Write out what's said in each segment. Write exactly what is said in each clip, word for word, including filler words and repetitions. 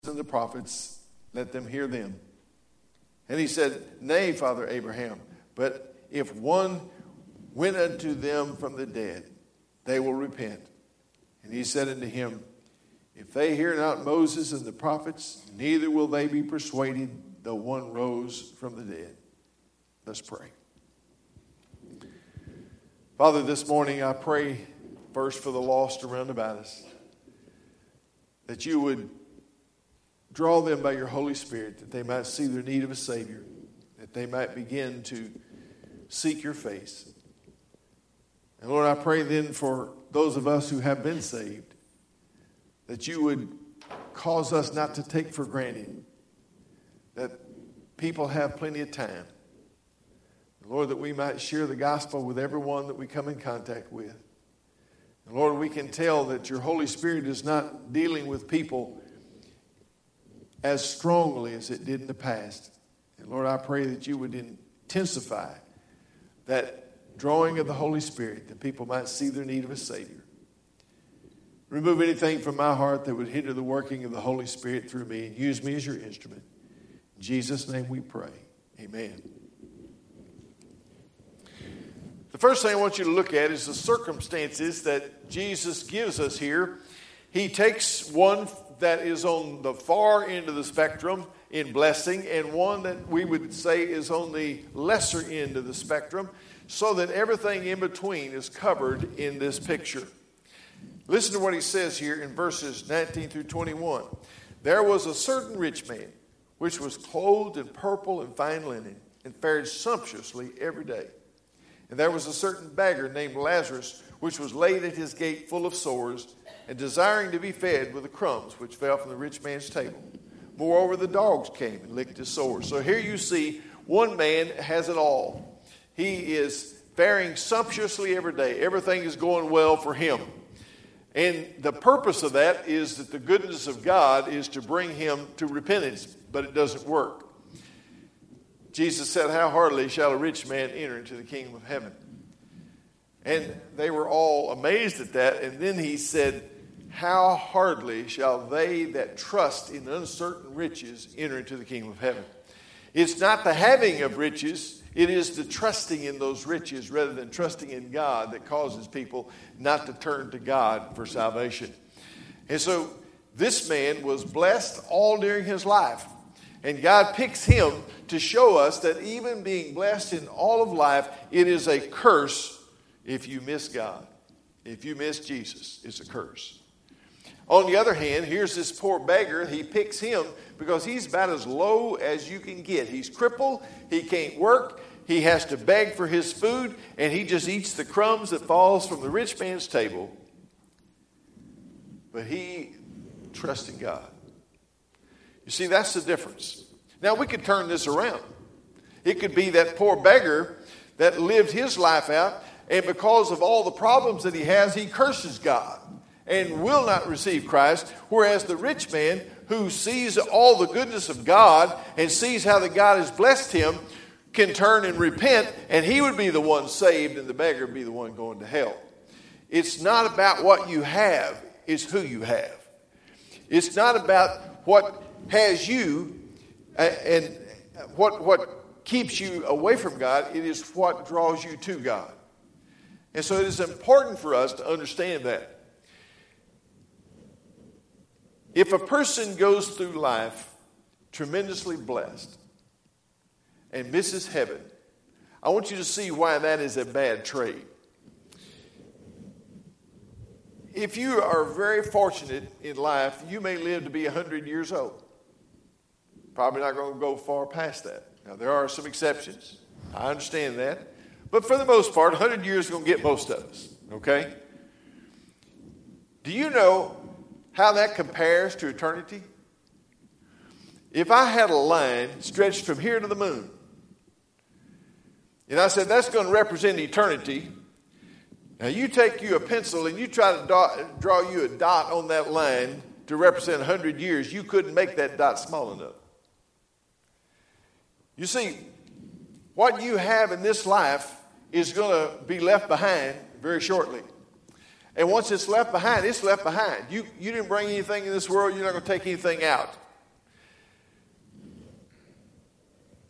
and the prophets, let them hear them. And he said, Nay, Father Abraham, but if one went unto them from the dead, they will repent. And he said unto him, If they hear not Moses and the prophets, neither will they be persuaded, though one rose from the dead. Let's pray. Father, this morning I pray first for the lost around about us, that you would draw them by your Holy Spirit, that they might see their need of a Savior, that they might begin to seek your face. And Lord, I pray then for those of us who have been saved, that you would cause us not to take for granted that people have plenty of time. Lord, that we might share the gospel with everyone that we come in contact with. And Lord, we can tell that your Holy Spirit is not dealing with people as strongly as it did in the past. And Lord, I pray that you would intensify that drawing of the Holy Spirit, that people might see their need of a Savior. Remove anything from my heart that would hinder the working of the Holy Spirit through me, and use me as your instrument. In Jesus' name we pray. Amen. The first thing I want you to look at is the circumstances that Jesus gives us here. He takes one that is on the far end of the spectrum in blessing, and one that we would say is on the lesser end of the spectrum, so that everything in between is covered in this picture. Listen to what he says here in verses nineteen through twenty-one. There was a certain rich man, which was clothed in purple and fine linen, and fared sumptuously every day. And there was a certain beggar named Lazarus, which was laid at his gate full of sores, and desiring to be fed with the crumbs which fell from the rich man's table. Moreover, the dogs came and licked his sores. So here you see one man has it all. He is faring sumptuously every day. Everything is going well for him. And the purpose of that is that the goodness of God is to bring him to repentance, but it doesn't work. Jesus said, How hardly shall a rich man enter into the kingdom of heaven? And they were all amazed at that. And then he said, How hardly shall they that trust in uncertain riches enter into the kingdom of heaven? It's not the having of riches, it is the trusting in those riches rather than trusting in God that causes people not to turn to God for salvation. And so this man was blessed all during his life. And God picks him to show us that even being blessed in all of life, it is a curse if you miss God. If you miss Jesus, it's a curse. On the other hand, here's this poor beggar. He picks him because he's about as low as you can get. He's crippled. He can't work. He has to beg for his food, and he just eats the crumbs that falls from the rich man's table. But he trusts in God. You see, that's the difference. Now, we could turn this around. It could be that poor beggar that lived his life out, and because of all the problems that he has, he curses God and will not receive Christ, whereas the rich man who sees all the goodness of God and sees how that God has blessed him can turn and repent, and he would be the one saved and the beggar would be the one going to hell. It's not about what you have, it's who you have. It's not about what has you and what, what keeps you away from God. It is what draws you to God. And so it is important for us to understand that. If a person goes through life tremendously blessed and misses heaven, I want you to see why that is a bad trade. If you are very fortunate in life, you may live to be one hundred years old. Probably not going to go far past that. Now, there are some exceptions. I understand that. But for the most part, one hundred years is going to get most of us. Okay? Do you know how that compares to eternity? If I had a line stretched from here to the moon, and I said that's going to represent eternity, now you take you a pencil and you try to dot, draw you a dot on that line to represent one hundred years, you couldn't make that dot small enough. You see, what you have in this life is going to be left behind very shortly. And once it's left behind, it's left behind. You, you didn't bring anything in this world, you're not going to take anything out.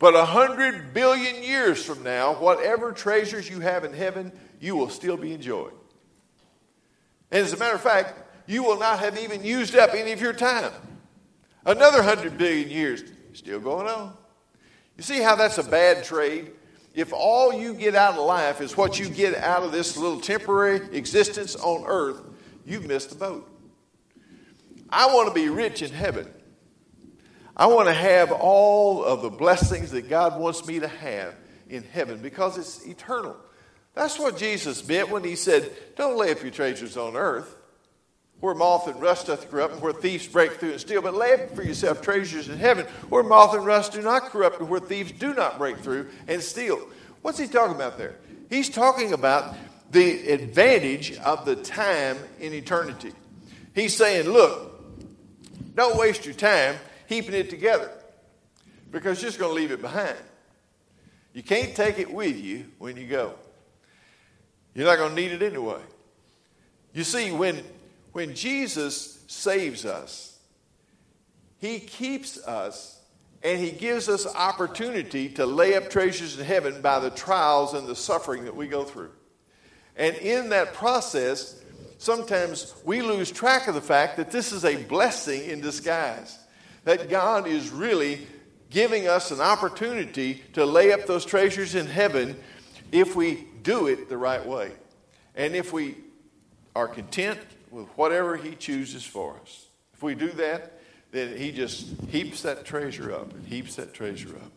But a hundred billion years from now, whatever treasures you have in heaven, you will still be enjoying. And as a matter of fact, you will not have even used up any of your time. Another hundred billion years, still going on. You see how that's a bad trade? If all you get out of life is what you get out of this little temporary existence on earth, you've missed the boat. I want to be rich in heaven. I want to have all of the blessings that God wants me to have in heaven because it's eternal. That's what Jesus meant when he said, don't lay up your treasures on earth, where moth and rust doth corrupt, and where thieves break through and steal. But lay up for yourself treasures in heaven, where moth and rust do not corrupt, and where thieves do not break through and steal. What's he talking about there? He's talking about the advantage of the time in eternity. He's saying, look, don't waste your time heaping it together because you're just going to leave it behind. You can't take it with you when you go. You're not going to need it anyway. You see, when When Jesus saves us, he keeps us and he gives us opportunity to lay up treasures in heaven by the trials and the suffering that we go through. And in that process, sometimes we lose track of the fact that this is a blessing in disguise. That God is really giving us an opportunity to lay up those treasures in heaven if we do it the right way. And if we are content with whatever he chooses for us. If we do that, then he just heaps that treasure up and heaps that treasure up.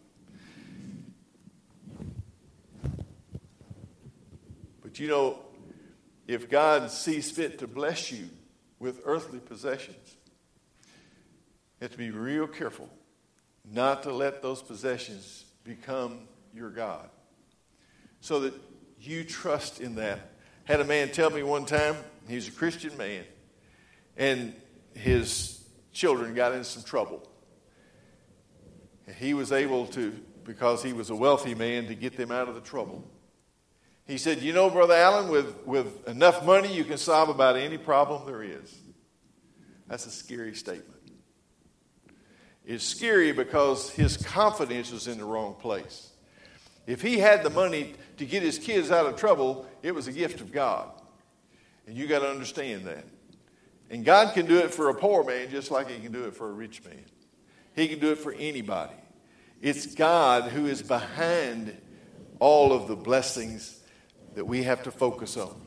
But you know, if God sees fit to bless you with earthly possessions, you have to be real careful not to let those possessions become your God, so that you trust in that. Had a man tell me one time, he's a Christian man, and his children got in some trouble. And he was able to, because he was a wealthy man, to get them out of the trouble. He said, you know, Brother Allen, with, with enough money, you can solve about any problem there is. That's a scary statement. It's scary because his confidence was in the wrong place. If he had the money to get his kids out of trouble, it was a gift of God. And you got to understand that. And God can do it for a poor man just like he can do it for a rich man. He can do it for anybody. It's God who is behind all of the blessings that we have to focus on.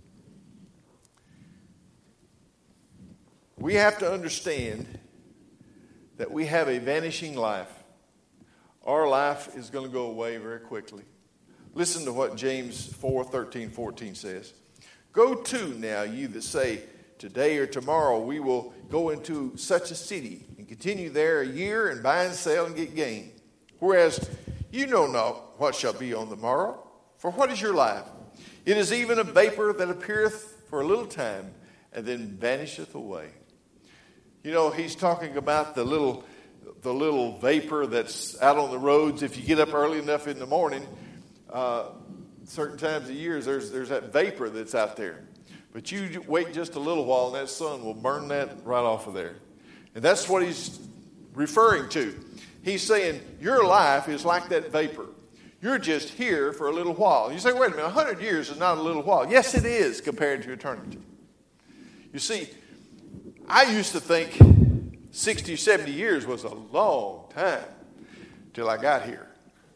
We have to understand that we have a vanishing life. Our life is going to go away very quickly. Listen to what James four, thirteen, fourteen says. Go to now, you that say, today or tomorrow we will go into such a city and continue there a year and buy and sell and get gain. Whereas you know not what shall be on the morrow. For what is your life? It is even a vapor that appeareth for a little time and then vanisheth away. You know, he's talking about the little the little vapor that's out on the roads. If you get up early enough in the morning, uh, certain times of years, there's there's that vapor that's out there. But you wait just a little while and that sun will burn that right off of there. And that's what he's referring to. He's saying your life is like that vapor. You're just here for a little while. You say, wait a minute, a hundred years is not a little while. Yes, it is compared to eternity. You see, I used to think sixty, seventy years was a long time till I got here.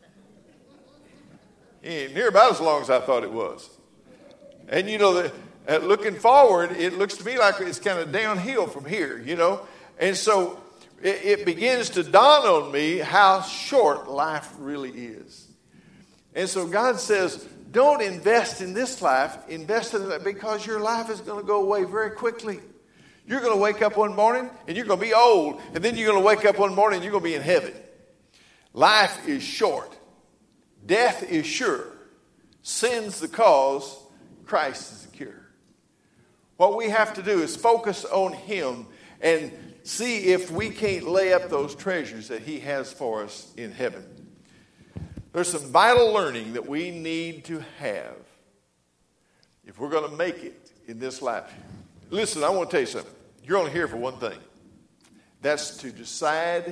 It ain't near about as long as I thought it was. And you know, the, uh, looking forward, it looks to me like it's kind of downhill from here, you know. And so it, it begins to dawn on me how short life really is. And so God says, don't invest in this life, invest in it because your life is going to go away very quickly. You're going to wake up one morning and you're going to be old. And then you're going to wake up one morning and you're going to be in heaven. Life is short. Death is sure. Sin's the cause. Christ is the cure. What we have to do is focus on him and see if we can't lay up those treasures that he has for us in heaven. There's some vital learning that we need to have if we're going to make it in this life. Listen, I want to tell you something. You're only here for one thing. That's to decide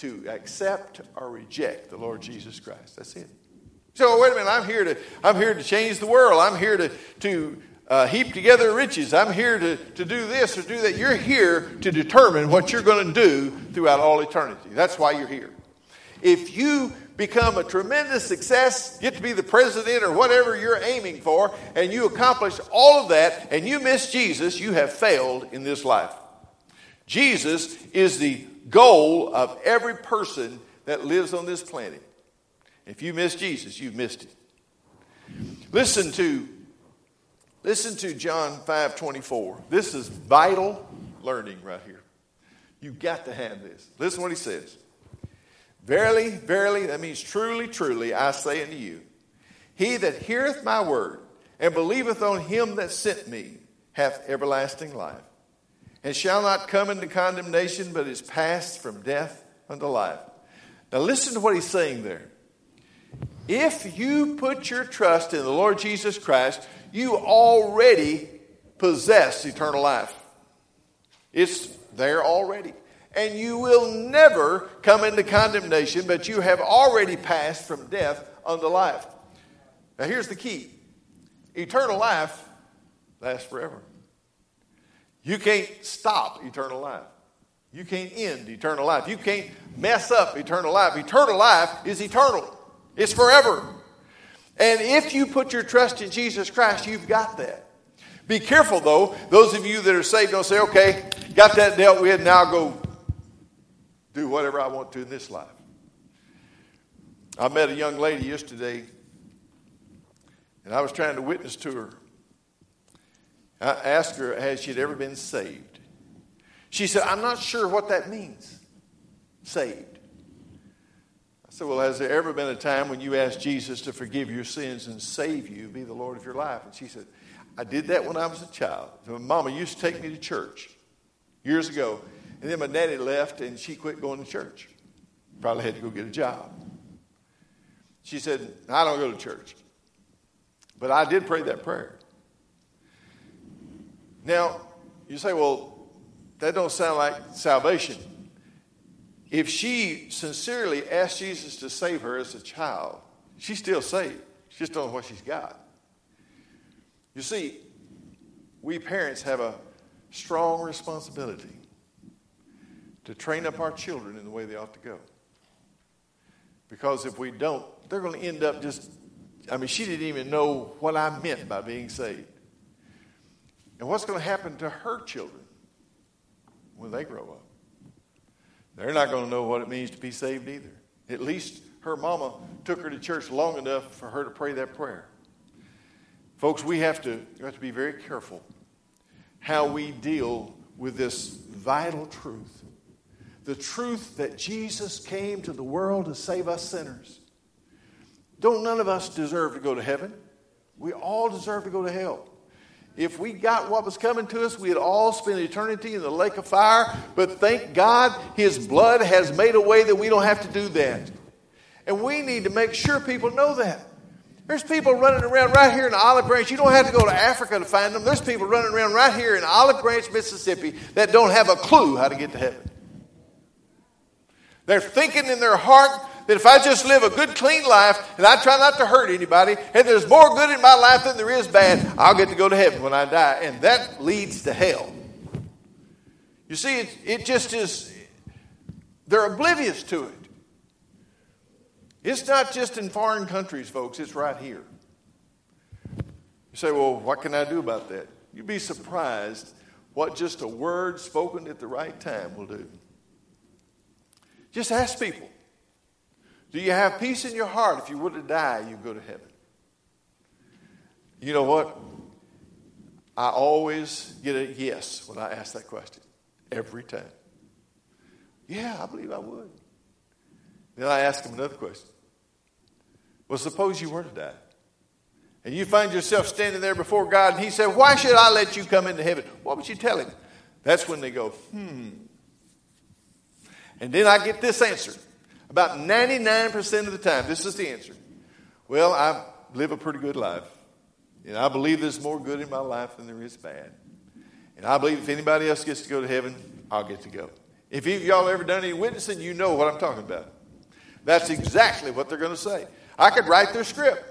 to accept or reject the Lord Jesus Christ. That's it. So wait a minute, I'm here to I'm here to change the world. I'm here to to uh, heap together riches. I'm here to, to do this or do that. You're here to determine what you're going to do throughout all eternity. That's why you're here. If you become a tremendous success, get to be the president or whatever you're aiming for, and you accomplish all of that, and you miss Jesus, you have failed in this life. Jesus is the goal of every person that lives on this planet. If you miss Jesus, you've missed it. Listen to, listen to John five twenty-four. This is vital learning right here. You've got to have this. Listen to what he says. Verily, verily, that means truly, truly, I say unto you, he that heareth my word and believeth on him that sent me hath everlasting life, and shall not come into condemnation, but is passed from death unto life. Now listen to what he's saying there. If you put your trust in the Lord Jesus Christ, you already possess eternal life. It's there already. And you will never come into condemnation, but you have already passed from death unto life. Now here's the key. Eternal life lasts forever. You can't stop eternal life. You can't end eternal life. You can't mess up eternal life. Eternal life is eternal. It's forever. And if you put your trust in Jesus Christ, you've got that. Be careful, though. Those of you that are saved don't say, okay, got that dealt with, now I'll go do whatever I want to in this life. I met a young lady yesterday, and I was trying to witness to her. I asked her, has she ever been saved? She said, I'm not sure what that means, saved. I said, well, has there ever been a time when you asked Jesus to forgive your sins and save you, be the Lord of your life? And she said, I did that when I was a child. So Mama used to take me to church years ago. And then my daddy left, and she quit going to church. Probably had to go get a job. She said, I don't go to church. But I did pray that prayer. Now, you say, well, that don't sound like salvation. If she sincerely asked Jesus to save her as a child, she's still saved. She just don't know what she's got. You see, we parents have a strong responsibility to train up our children in the way they ought to go. Because if we don't, they're going to end up just, I mean, she didn't even know what I meant by being saved. And what's going to happen to her children when they grow up? They're not going to know what it means to be saved either. At least her mama took her to church long enough for her to pray that prayer. Folks, we have to, we have to be very careful how we deal with this vital truth. The truth that Jesus came to the world to save us sinners. Don't none of us deserve to go to heaven. We all deserve to go to hell. If we got what was coming to us, we'd all spend eternity in the lake of fire. But thank God, his blood has made a way that we don't have to do that. And we need to make sure people know that. There's people running around right here in Olive Branch. You don't have to go to Africa to find them. There's people running around right here in Olive Branch, Mississippi, that don't have a clue how to get to heaven. They're thinking in their heart that if I just live a good, clean life and I try not to hurt anybody, and there's more good in my life than there is bad, I'll get to go to heaven when I die. And that leads to hell. You see, it, it just is, they're oblivious to it. It's not just in foreign countries, folks. It's right here. You say, well, what can I do about that? You'd be surprised what just a word spoken at the right time will do. Just ask people, do you have peace in your heart? If you were to die, you go to heaven. You know what? I always get a yes when I ask that question. Every time. Yeah, I believe I would. Then I ask them another question. Well, suppose you were to die. And you find yourself standing there before God, and he said, why should I let you come into heaven? What would you tell him? That's when they go, hmm. And then I get this answer. About ninety-nine percent of the time, this is the answer. Well, I live a pretty good life. And I believe there's more good in my life than there is bad. And I believe if anybody else gets to go to heaven, I'll get to go. If y'all ever done any witnessing, you know what I'm talking about. That's exactly what they're going to say. I could write their script.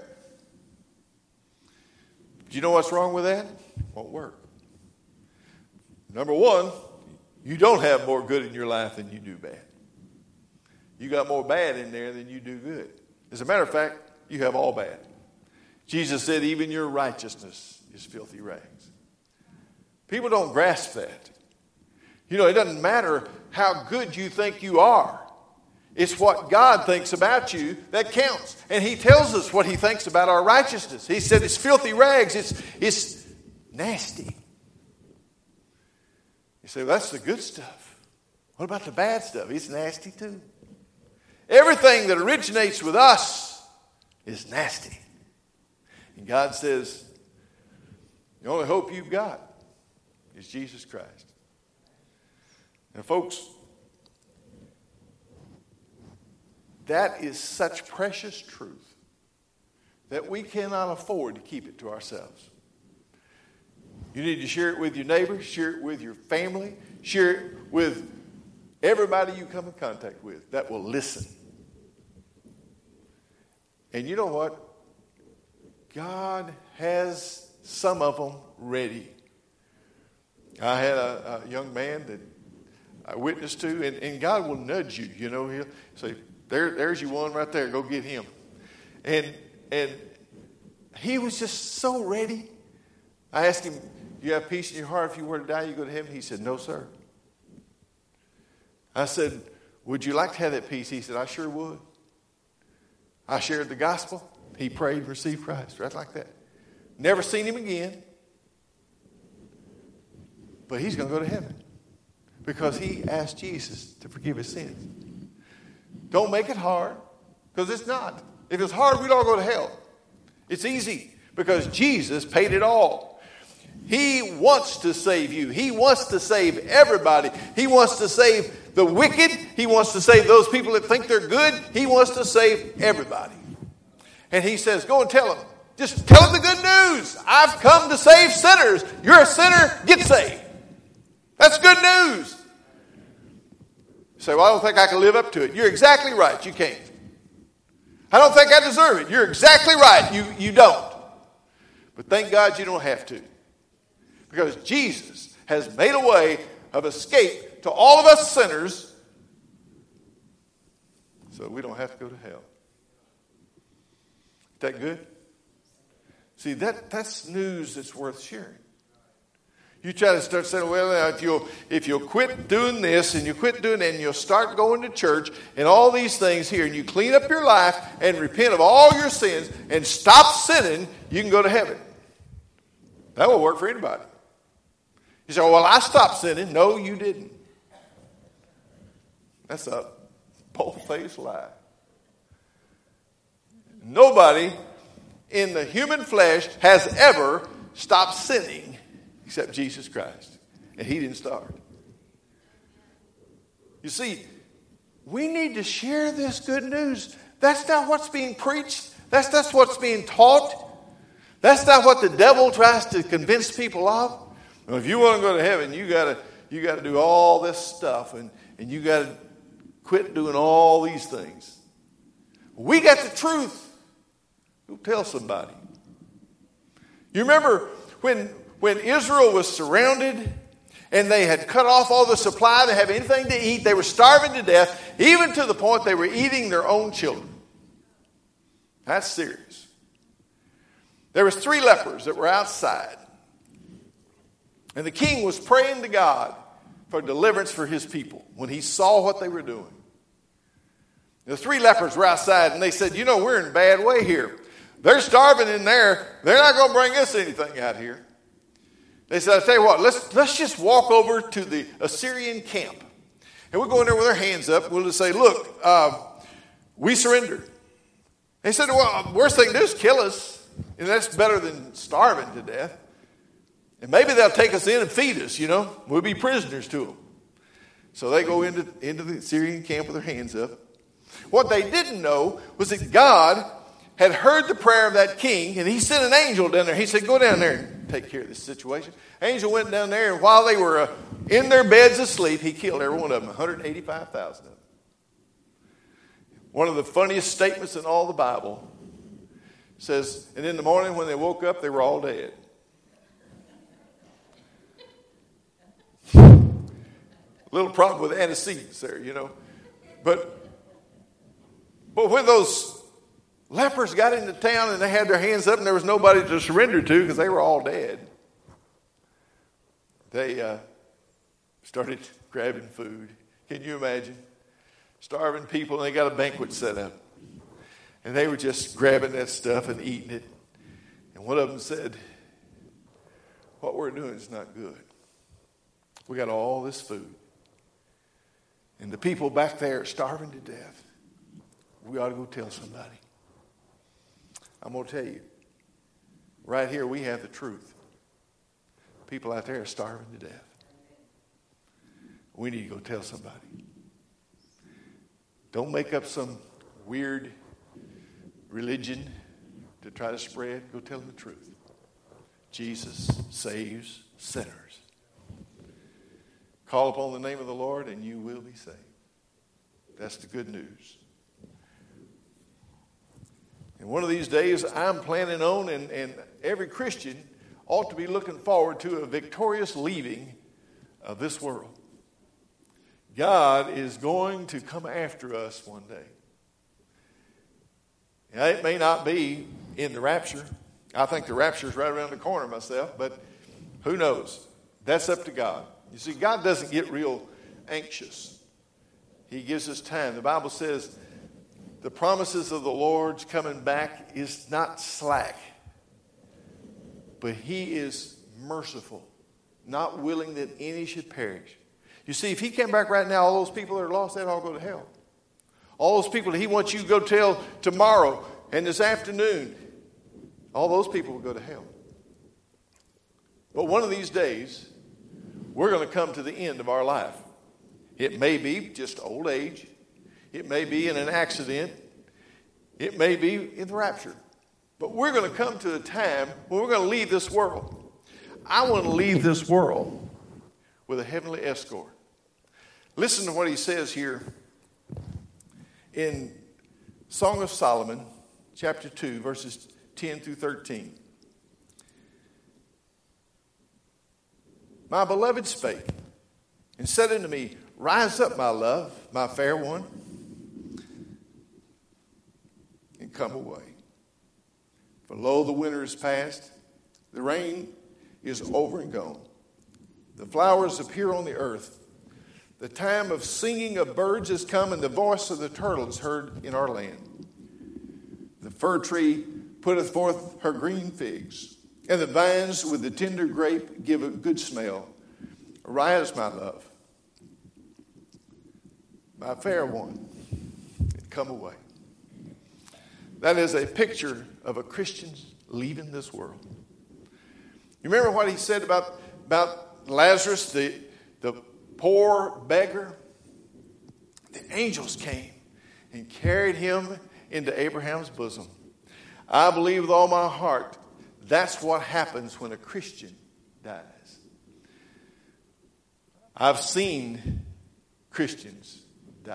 Do you know what's wrong with that? Won't work. Number one, you don't have more good in your life than you do bad. You got more bad in there than you do good. As a matter of fact, you have all bad. Jesus said, even your righteousness is filthy rags. People don't grasp that. You know, it doesn't matter how good you think you are. It's what God thinks about you that counts. And he tells us what he thinks about our righteousness. He said it's filthy rags. It's, it's nasty. You say, well, that's the good stuff. What about the bad stuff? It's nasty too. Everything that originates with us is nasty. And God says, the only hope you've got is Jesus Christ. Now, folks, that is such precious truth that we cannot afford to keep it to ourselves. You need to share it with your neighbors, share it with your family, share it with everybody you come in contact with that will listen. And you know what? God has some of them ready. I had a, a young man that I witnessed to, and, and God will nudge you. You know, he'll say, there, there's your one right there. Go get him. And and he was just so ready. I asked him, do you have peace in your heart if you were to die, you go to heaven? He said, no, sir. I said, would you like to have that peace? He said, I sure would. I shared the gospel. He prayed and received Christ, right like that. Never seen him again. But he's going to go to heaven because he asked Jesus to forgive his sins. Don't make it hard, because it's not. If it's hard, we'd all go to hell. It's easy because Jesus paid it all. He wants to save you. He wants to save everybody. He wants to save the wicked. He wants to save those people that think they're good. He wants to save everybody. And he says, go and tell them. Just tell them the good news. I've come to save sinners. You're a sinner, get saved. That's good news. You say, well, I don't think I can live up to it. You're exactly right. You can't. I don't think I deserve it. You're exactly right. You, you don't. But thank God you don't have to. Because Jesus has made a way of escape to all of us sinners so we don't have to go to hell. Is that good? See, that, that's news that's worth sharing. You try to start saying, well, if you'll, if you'll quit doing this and you quit doing that and you'll start going to church and all these things here and you clean up your life and repent of all your sins and stop sinning, you can go to heaven. That will work for anybody. You say, well, I stopped sinning. No, you didn't. That's a bold-faced lie. Nobody in the human flesh has ever stopped sinning except Jesus Christ. And he didn't start. You see, we need to share this good news. That's not what's being preached. That's not what's being taught. That's not what the devil tries to convince people of. Well, if you want to go to heaven, you gotta you gotta do all this stuff, and, and you gotta quit doing all these things. We got the truth. Go tell somebody. You remember when when Israel was surrounded and they had cut off all the supply, they didn't have anything to eat, they were starving to death, even to the point they were eating their own children. That's serious. There was three lepers that were outside. And the king was praying to God for deliverance for his people when he saw what they were doing. The three lepers were outside and they said, you know, we're in a bad way here. They're starving in there. They're not going to bring us anything out here. They said, I'll tell you what, let's, let's just walk over to the Assyrian camp. And we'll go in there with our hands up. We'll just say, look, uh, we surrender. They said, well, worst thing to do is kill us. And that's better than starving to death. And maybe they'll take us in and feed us, you know. We'll be prisoners to them. So they go into, into the Syrian camp with their hands up. What they didn't know was that God had heard the prayer of that king, and he sent an angel down there. He said, go down there and take care of this situation. Angel went down there, and while they were uh, in their beds asleep. He killed every one of them, one hundred eighty-five thousand of them. One of the funniest statements in all the Bible says, and in the morning when they woke up, they were all dead. Little problem with antecedents there, you know. But, but when those lepers got into town and they had their hands up and there was nobody to surrender to because they were all dead, they uh, started grabbing food. Can you imagine? Starving people, and they got a banquet set up. And they were just grabbing that stuff and eating it. And one of them said, what we're doing is not good. We got all this food. And the people back there are starving to death. We ought to go tell somebody. I'm going to tell you, right here we have the truth. People out there are starving to death. We need to go tell somebody. Don't make up some weird religion to try to spread. Go tell them the truth. Jesus saves sinners. Call upon the name of the Lord and you will be saved. That's the good news. And one of these days I'm planning on, and, and every Christian ought to be looking forward to a victorious leaving of this world. God is going to come after us one day. Now, it may not be in the rapture. I think the rapture is right around the corner myself, but who knows? That's up to God. You see, God doesn't get real anxious. He gives us time. The Bible says the promises of the Lord's coming back is not slack, but he is merciful, not willing that any should perish. You see, if he came back right now, all those people that are lost, they'd all go to hell. All those people that he wants you to go tell tomorrow and this afternoon, all those people will go to hell. But one of these days, we're going to come to the end of our life. It may be just old age. It may be in an accident. It may be in the rapture. But we're going to come to a time when we're going to leave this world. I want to leave this world with a heavenly escort. Listen to what he says here in Song of Solomon, chapter two, verses ten through thirteen. My beloved spake, and said unto me, rise up, my love, my fair one, and come away. For lo, the winter is past, the rain is over and gone. The flowers appear on the earth. The time of singing of birds is come, and the voice of the turtle is heard in our land. The fir tree putteth forth her green figs, and the vines with the tender grape give a good smell. Arise, my love, my fair one, and come away. That is a picture of a Christian leaving this world. You remember what he said about, about Lazarus, the, the poor beggar? The angels came and carried him into Abraham's bosom. I believe with all my heart that's what happens when a Christian dies. I've seen Christians die.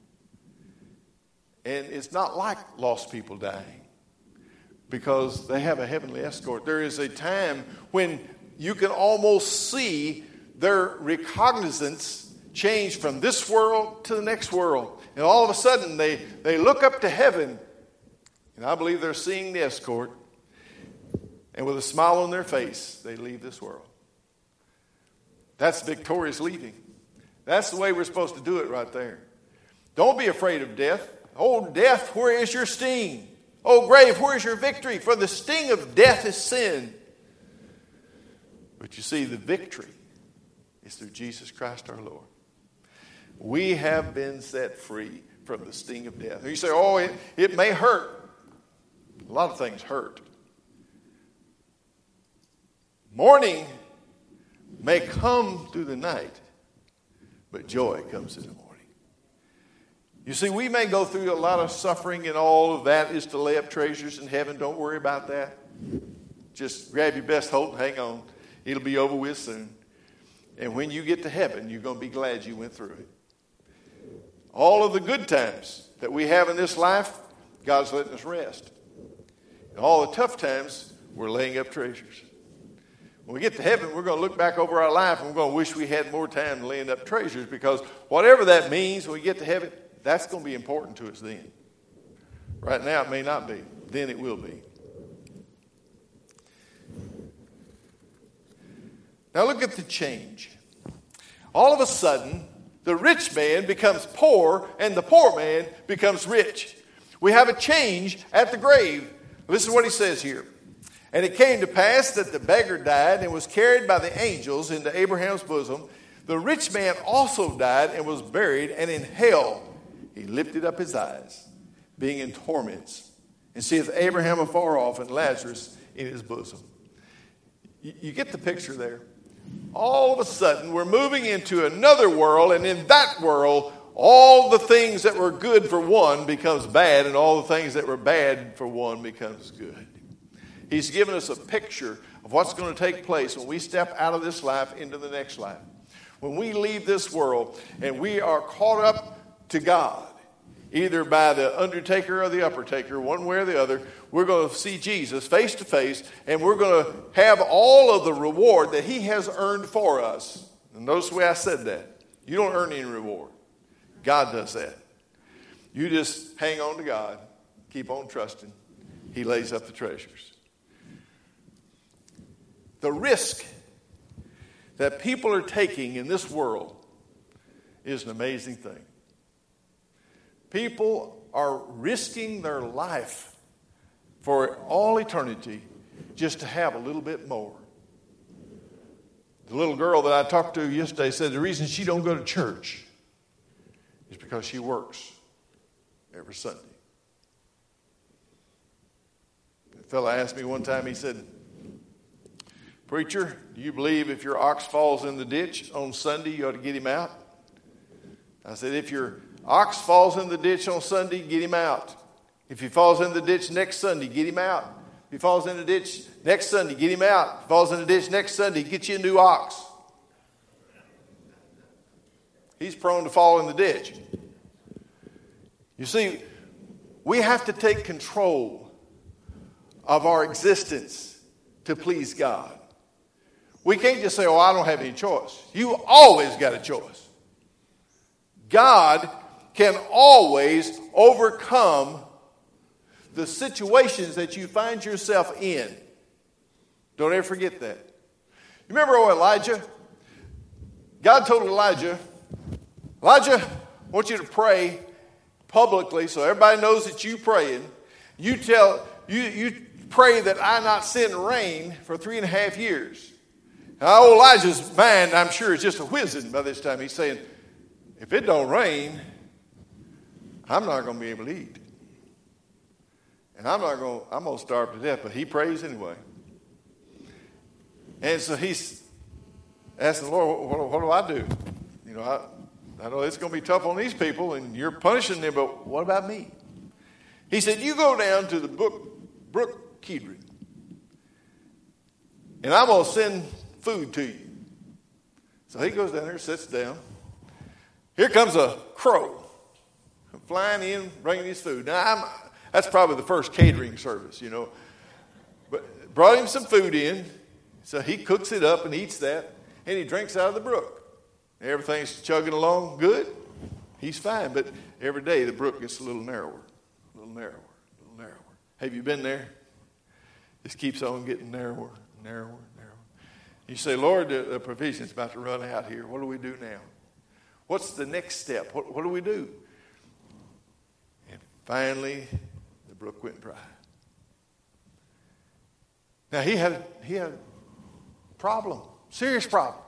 And it's not like lost people dying, because they have a heavenly escort. There is a time when you can almost see their recognizance change from this world to the next world. And all of a sudden they, they look up to heaven, and I believe they're seeing the escort. And with a smile on their face, they leave this world. That's victorious leaving. That's the way we're supposed to do it right there. Don't be afraid of death. Oh, death, where is your sting? Oh, grave, where is your victory? For the sting of death is sin. But you see, the victory is through Jesus Christ our Lord. We have been set free from the sting of death. You say, oh, it, it may hurt. A lot of things hurt. Morning may come through the night, but joy comes in the morning. You see, we may go through a lot of suffering, and all of that is to lay up treasures in heaven. Don't worry about that. Just grab your best hope and hang on. It'll be over with soon. And when you get to heaven, you're going to be glad you went through it. All of the good times that we have in this life, God's letting us rest. And all the tough times, we're laying up treasures. When we get to heaven, we're going to look back over our life and we're going to wish we had more time laying up treasures, because whatever that means when we get to heaven, that's going to be important to us then. Right now, it may not be. Then it will be. Now look at the change. All of a sudden, the rich man becomes poor and the poor man becomes rich. We have a change at the grave. Listen to what he says here. And it came to pass that the beggar died and was carried by the angels into Abraham's bosom. The rich man also died and was buried, and in hell he lifted up his eyes, being in torments, and seeth Abraham afar off and Lazarus in his bosom. You, you get the picture there. All of a sudden, we're moving into another world, and in that world, all the things that were good for one becomes bad, and all the things that were bad for one becomes good. He's given us a picture of what's going to take place when we step out of this life into the next life. When we leave this world and we are caught up to God, either by the undertaker or the uppertaker, one way or the other, we're going to see Jesus face to face, and we're going to have all of the reward that he has earned for us. And notice the way I said that. You don't earn any reward. God does that. You just hang on to God, keep on trusting. He lays up the treasures. The risk that people are taking in this world is an amazing thing. People are risking their life for all eternity just to have a little bit more. The little girl that I talked to yesterday said the reason she don't go to church is because she works every Sunday. A fellow asked me one time, he said, "Preacher, do you believe if your ox falls in the ditch on Sunday, you ought to get him out?" I said, if your ox falls in the ditch on Sunday, get him out. If he falls in the ditch next Sunday, get him out. If he falls in the ditch next Sunday, get him out. If he falls in the ditch next Sunday, get you a new ox. He's prone to fall in the ditch. You see, we have to take control of our existence to please God. We can't just say, oh, I don't have any choice. You always got a choice. God can always overcome the situations that you find yourself in. Don't ever forget that. You remember oh, Elijah? God told Elijah, Elijah, I want you to pray publicly so everybody knows that you're praying. You tell you you pray that I not send rain for three and a half years. Now, old Elijah's mind, I'm sure, is just a whizzing by this time. He's saying, if it don't rain, I'm not going to be able to eat. And I'm not going, I'm going to starve to death. But he prays anyway. And so he's asking the Lord, what, what do I do? You know, I, I know it's going to be tough on these people, and you're punishing them, but what about me? He said, you go down to the brook, brook Kidron, and I'm going to send food to you. So he goes down there, sits down. Here comes a crow flying in, bringing his food. Now, I'm, that's probably the first catering service, you know. But brought him some food in, so he cooks it up and eats that, and he drinks out of the brook. Everything's chugging along good. He's fine, but every day the brook gets a little narrower, a little narrower, a little narrower. Have you been there? This keeps on getting narrower, narrower, narrower. You say, Lord, the, the provision's about to run out here. What do we do now? What's the next step? What, what do we do? And finally, the brook went dry. Now, he had, he had a problem, serious problem.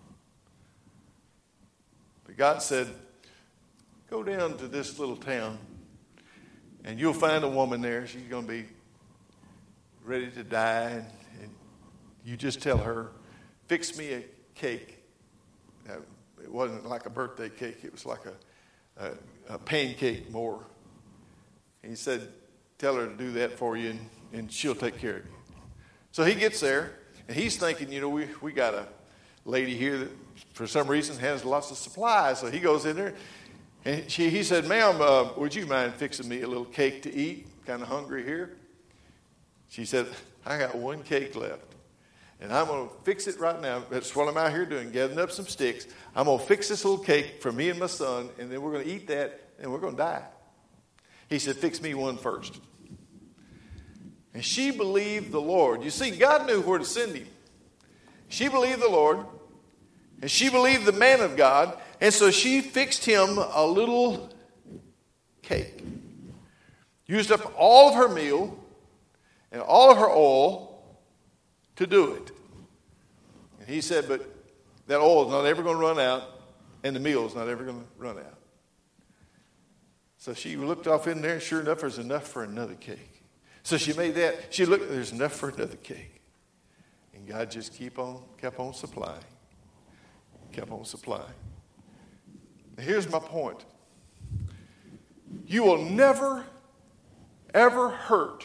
But God said, go down to this little town, and you'll find a woman there. She's going to be ready to die, and, and you just tell her, fix me a cake. Now, it wasn't like a birthday cake. It was like a, a, a pancake more. And he said, tell her to do that for you, and, and she'll take care of you. So he gets there, and he's thinking, you know, we, we got a lady here that for some reason has lots of supplies. So he goes in there, and she, he said, ma'am, uh, would you mind fixing me a little cake to eat? Kind of hungry here. She said, I got one cake left, and I'm going to fix it right now. That's what I'm out here doing, gathering up some sticks. I'm going to fix this little cake for me and my son, and then we're going to eat that, and we're going to die. He said, fix me one first. And she believed the Lord. You see, God knew where to send him. She believed the Lord, and she believed the man of God, and so she fixed him a little cake. Used up all of her meal and all of her oil to do it. And he said, but that oil is not ever going to run out, and the meal is not ever going to run out. So she looked off in there, and sure enough, there's enough for another cake. So she made that. She looked, there's enough for another cake. And God just keep on, kept on supplying. Kept on supplying. Now here's my point. You will never, ever hurt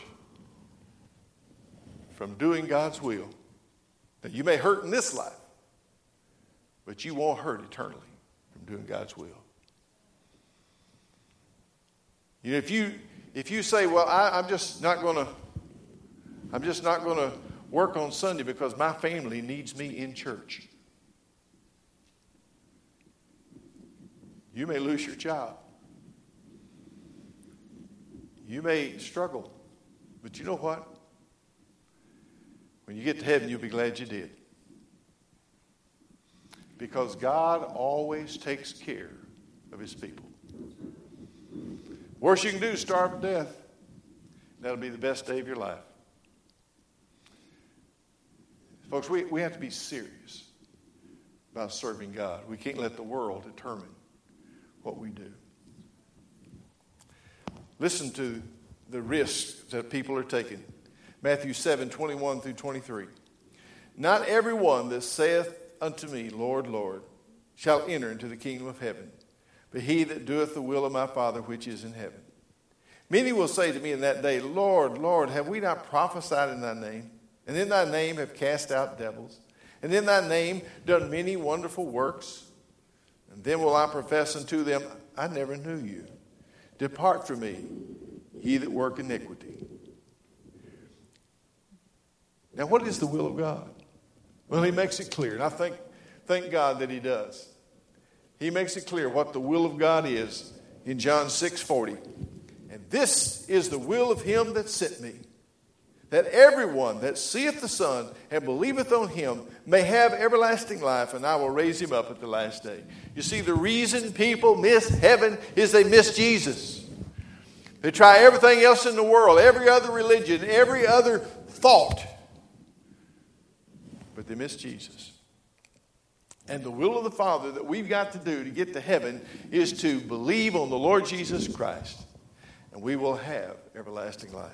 from doing God's will. Now, you may hurt in this life, but you won't hurt eternally from doing God's will. You know, if you if you say, "Well, I, I'm just not going to, I'm just not going to work on Sunday because my family needs me in church," you may lose your job. You may struggle, but you know what? When you get to heaven, you'll be glad you did. Because God always takes care of his people. Worst you can do is starve to death. That'll be the best day of your life. Folks, we, we have to be serious about serving God. We can't let the world determine what we do. Listen to the risks that people are taking. Matthew seven, twenty-one through twenty-three. Not everyone that saith unto me, Lord, Lord, shall enter into the kingdom of heaven, but he that doeth the will of my Father which is in heaven. Many will say to me in that day, Lord, Lord, have we not prophesied in thy name? And in thy name have cast out devils? And in thy name done many wonderful works? And then will I profess unto them, I never knew you. Depart from me, ye that work iniquity. Now, what is the will of God? Well, he makes it clear, and I think, thank God that he does. He makes it clear what the will of God is in John six forty. And this is the will of him that sent me, that everyone that seeth the Son and believeth on him may have everlasting life, and I will raise him up at the last day. You see, the reason people miss heaven is they miss Jesus. They try everything else in the world, every other religion, every other thought, but they miss Jesus. And the will of the Father that we've got to do to get to heaven is to believe on the Lord Jesus Christ, and we will have everlasting life.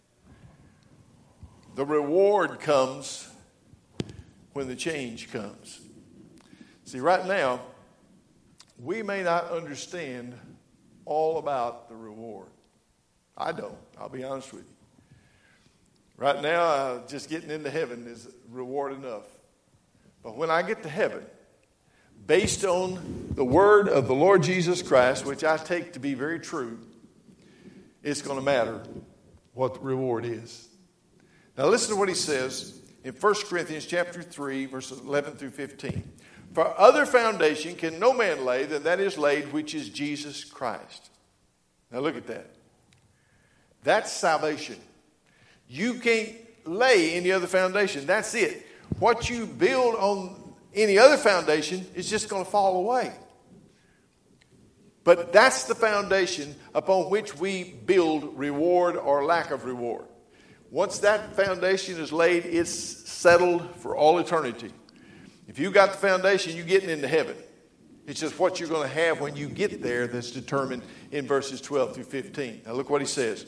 The reward comes when the change comes. See, right now, we may not understand all about the reward. I don't. I'll be honest with you. Right now, uh, just getting into heaven is reward enough. But when I get to heaven, based on the word of the Lord Jesus Christ, which I take to be very true, it's going to matter what the reward is. Now listen to what he says in First Corinthians chapter three, verses eleven through fifteen. For other foundation can no man lay than that is laid, which is Jesus Christ. Now look at that. That's salvation. You can't lay any other foundation. That's it. What you build on any other foundation is just going to fall away. But that's the foundation upon which we build reward or lack of reward. Once that foundation is laid, it's settled for all eternity. If you got the foundation, you're getting into heaven. It's just what you're going to have when you get there that's determined in verses twelve through fifteen. Now look what he says.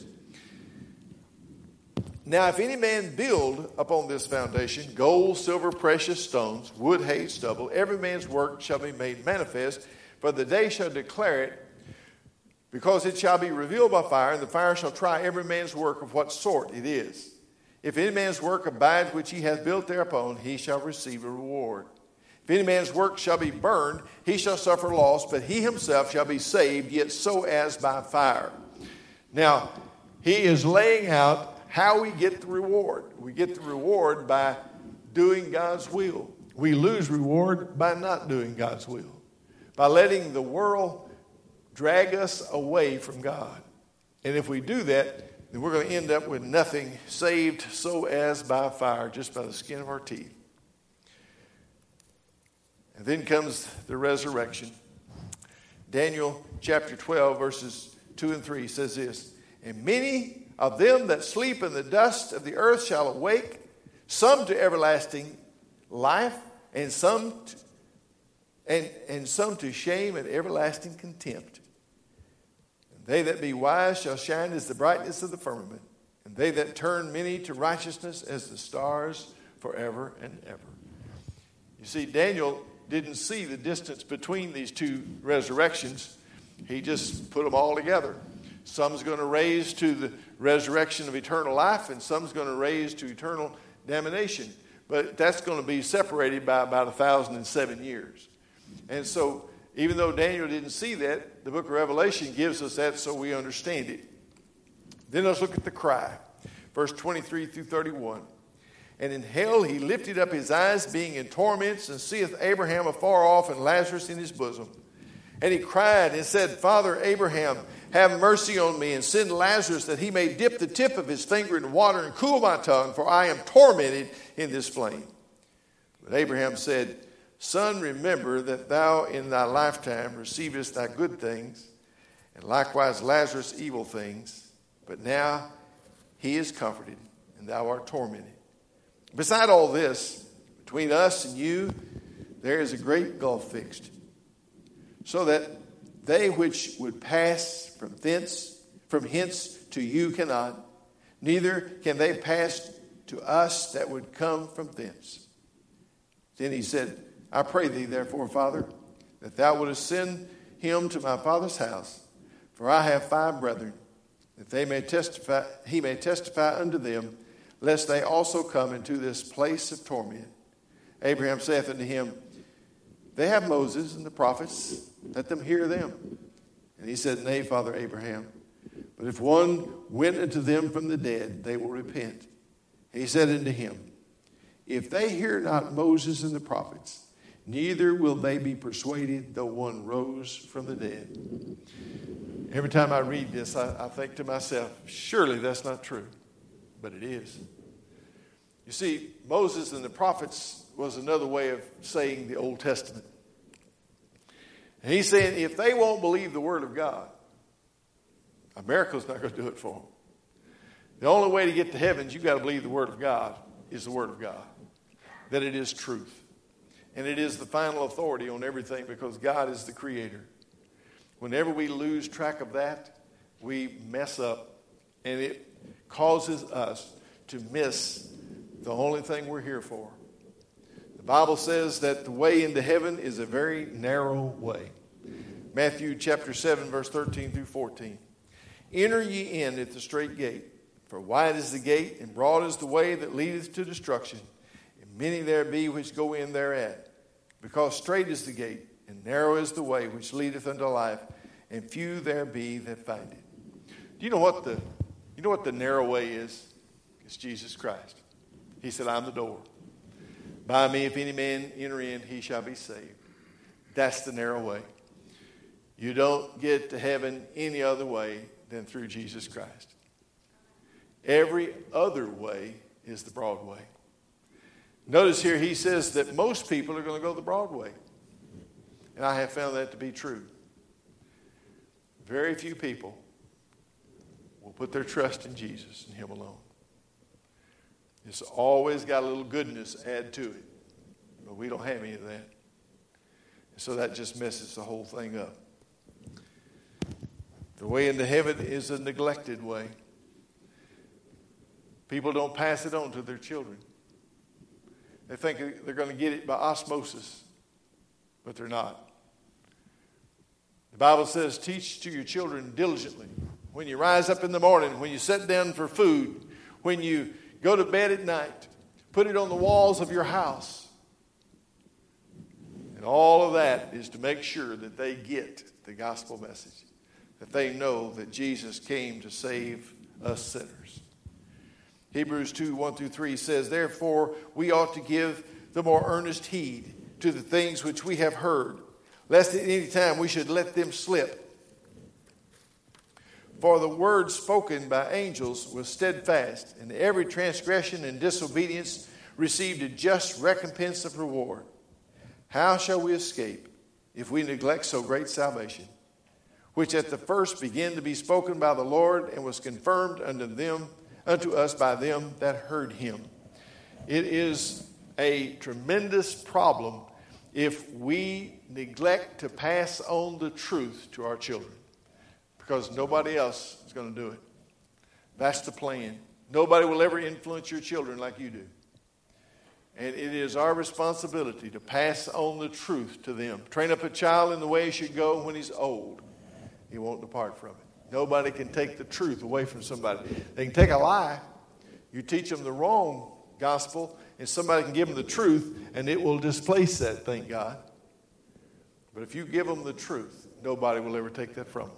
Now if any man build upon this foundation gold, silver, precious stones, wood, hay, stubble, every man's work shall be made manifest, for the day shall declare it, because it shall be revealed by fire, and the fire shall try every man's work of what sort it is. If any man's work abide which he hath built thereupon, he shall receive a reward. If any man's work shall be burned, he shall suffer loss, but he himself shall be saved, yet so as by fire. Now, he is laying out how we get the reward. We get the reward by doing God's will. We lose reward by not doing God's will, by letting the world drag us away from God. And if we do that, then we're going to end up with nothing, saved so as by fire, just by the skin of our teeth. And then comes the resurrection. Daniel chapter twelve, verses two and three says this, and many of them that sleep in the dust of the earth shall awake, some to everlasting life, and some to, and, and some to shame and everlasting contempt. And they that be wise shall shine as the brightness of the firmament, and they that turn many to righteousness as the stars forever and ever. You see, Daniel didn't see the distance between these two resurrections. He just put them all together. Some's going to raise to the resurrection of eternal life, and some's going to raise to eternal damnation. But that's going to be separated by about a thousand and seven years. And so, even though Daniel didn't see that, the book of Revelation gives us that so we understand it. Then let's look at the cry. Verse twenty-three through thirty-one. And in hell he lifted up his eyes, being in torments, and seeth Abraham afar off, and Lazarus in his bosom. And he cried and said, Father Abraham, have mercy on me, and send Lazarus, that he may dip the tip of his finger in water and cool my tongue, for I am tormented in this flame. But Abraham said, Son, remember that thou in thy lifetime receivest thy good things, and likewise Lazarus evil things. But now he is comforted, and thou art tormented. Beside all this, between us and you, there is a great gulf fixed, so that they which would pass from thence, from hence to you cannot, neither can they pass to us that would come from thence. Then he said, I pray thee, therefore, Father, that thou wouldest send him to my father's house, for I have five brethren, that they may testify, he may testify unto them, lest they also come into this place of torment. Abraham saith unto him, They have Moses and the prophets, let them hear them. And he said, Nay, Father Abraham, but if one went unto them from the dead, they will repent. And he said unto him, If they hear not Moses and the prophets, neither will they be persuaded, though one rose from the dead. Every time I read this, I, I think to myself, surely that's not true. But it is. You see, Moses and the prophets was another way of saying the Old Testament. And he's saying if they won't believe the Word of God, a miracle's not going to do it for them. The only way to get to heaven is you've got to believe the Word of God is the Word of God. That it is truth. And it is the final authority on everything because God is the Creator. Whenever we lose track of that, we mess up. And it causes us to miss the only thing we're here for. The Bible says that the way into heaven is a very narrow way. Matthew chapter seven, verse thirteen through fourteen. Enter ye in at the strait gate, for wide is the gate, and broad is the way that leadeth to destruction, and many there be which go in thereat. Because strait is the gate, and narrow is the way which leadeth unto life, and few there be that find it. Do you know what the you know what the narrow way is? It's Jesus Christ. He said, I'm the door. By me, if any man enter in, he shall be saved. That's the narrow way. You don't get to heaven any other way than through Jesus Christ. Every other way is the broad way. Notice here he says that most people are going to go the broad way. And I have found that to be true. Very few people will put their trust in Jesus and him alone. It's always got a little goodness add to it. But we don't have any of that. So that just messes the whole thing up. The way into heaven is a neglected way. People don't pass it on to their children. They think they're going to get it by osmosis, but they're not. The Bible says, teach to your children diligently. When you rise up in the morning, when you sit down for food, when you go to bed at night, put it on the walls of your house. And all of that is to make sure that they get the gospel message, that they know that Jesus came to save us sinners. Hebrews two, one through three says, therefore we ought to give the more earnest heed to the things which we have heard, lest at any time we should let them slip. For the word spoken by angels was steadfast, and every transgression and disobedience received a just recompense of reward. How shall we escape if we neglect so great salvation, which at the first began to be spoken by the Lord and was confirmed unto them, unto us by them that heard him? It is a tremendous problem if we neglect to pass on the truth to our children, because nobody else is going to do it. That's the plan. Nobody will ever influence your children like you do. And it is our responsibility to pass on the truth to them. Train up a child in the way he should go. When he's old, he won't depart from it. Nobody can take the truth away from somebody. They can take a lie. You teach them the wrong gospel, and somebody can give them the truth, and it will displace that, thank God. But if you give them the truth, nobody will ever take that from them.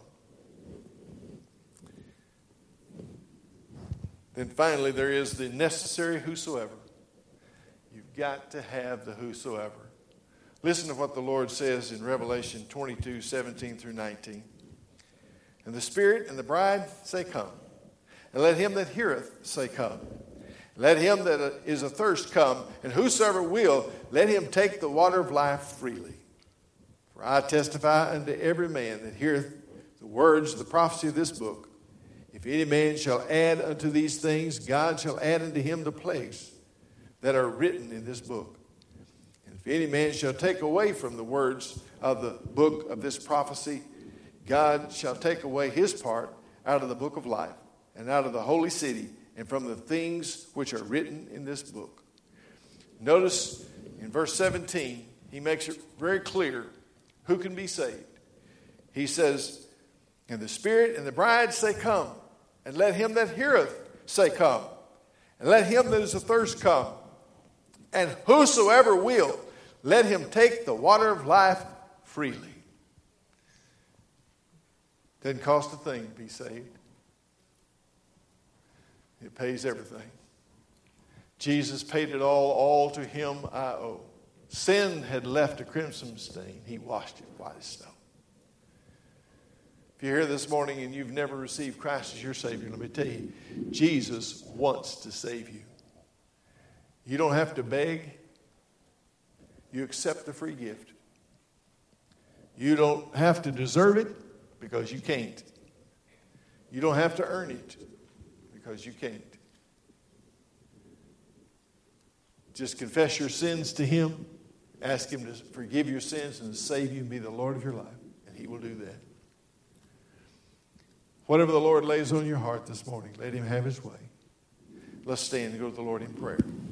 Then finally, there is the necessary whosoever. You've got to have the whosoever. Listen to what the Lord says in Revelation twenty-two, seventeen through nineteen. And the Spirit and the bride say, come. And let him that heareth say, come. Let him that is athirst come. And whosoever will, let him take the water of life freely. For I testify unto every man that heareth the words of the prophecy of this book. If any man shall add unto these things, God shall add unto him the plagues that are written in this book. And if any man shall take away from the words of the book of this prophecy, God shall take away his part out of the book of life, and out of the holy city, and from the things which are written in this book. Notice in verse seventeen, he makes it very clear who can be saved. He says, and the Spirit and the bride say, come. And let him that heareth say, come. And let him that is athirst come. And whosoever will, let him take the water of life freely. Doesn't cost a thing to be saved. It pays everything. Jesus paid it all. All to him I owe. Sin had left a crimson stain. He washed it white as snow. If you're here this morning and you've never received Christ as your Savior, let me tell you, Jesus wants to save you. You don't have to beg. You accept the free gift. You don't have to deserve it because you can't. You don't have to earn it because you can't. Just confess your sins to him. Ask him to forgive your sins and to save you and be the Lord of your life. And he will do that. Whatever the Lord lays on your heart this morning, let him have his way. Let's stand and go to the Lord in prayer.